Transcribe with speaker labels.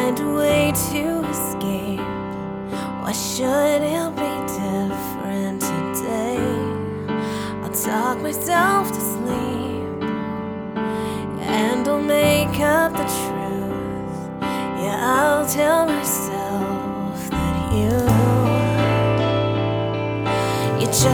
Speaker 1: find a way to escape. Why should it be different today? I'll talk myself to sleep, and I'll make up the truth. Yeah, I'll tell